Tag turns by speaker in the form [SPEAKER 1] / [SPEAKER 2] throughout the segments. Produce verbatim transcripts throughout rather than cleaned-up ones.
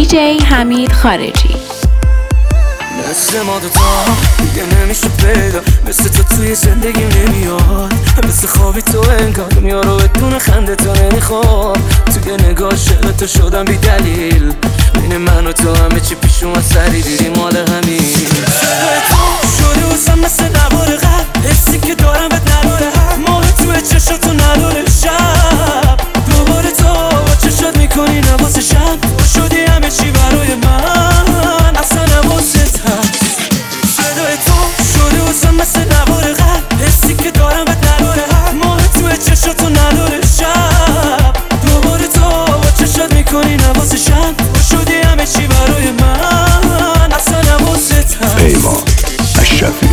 [SPEAKER 1] جی حمید خارجی.
[SPEAKER 2] مثل ما دوتا دیگه نمیشه پیدا، مثل تو توی زندگیم نمیاد، مثل خوابی تو انگار میارو بدون خنده تو نمیخوام، توی نگاه شده تو شدم بی دلیل، بین من و تو همه چی پیش اومد سری دیدی مال همین صدای تو شده واسم مثل نوار قلب، حسی که دارم بهت نداره حق، ماه توی چشاتو نداره شب، دوباره تو با چشات میکنی نواز شب، شدی همه چی برای من اصلا نوازت هست. صدای تو شده واسم مثل نوار قلب، حسی که دارم بهت نداره حق، ماه توی چشاتو نداره شب، دوباره تو با چشات میکنی نواز شب، شدی همه چی برای من اصلا نوازت هست.
[SPEAKER 3] پیمان اشرفی.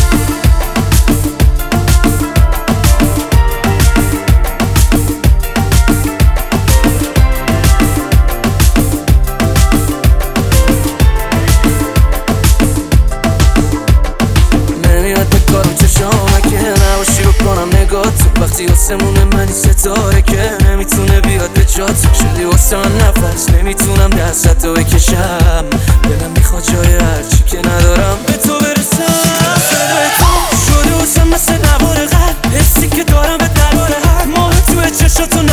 [SPEAKER 2] نباشی بکنم نگاه تو وقتی آسمون منی ستاره که نمیتونه بیاد به جات، شدی واسه من نفس نمیتونم دستت رو بکشم، دلم میخواد جای هرچی که ندارم به تو برسم. صدای تو شده واسه مثل نوار قلب، حسی که دارم بهت نداره حق، ماه توی چشاتو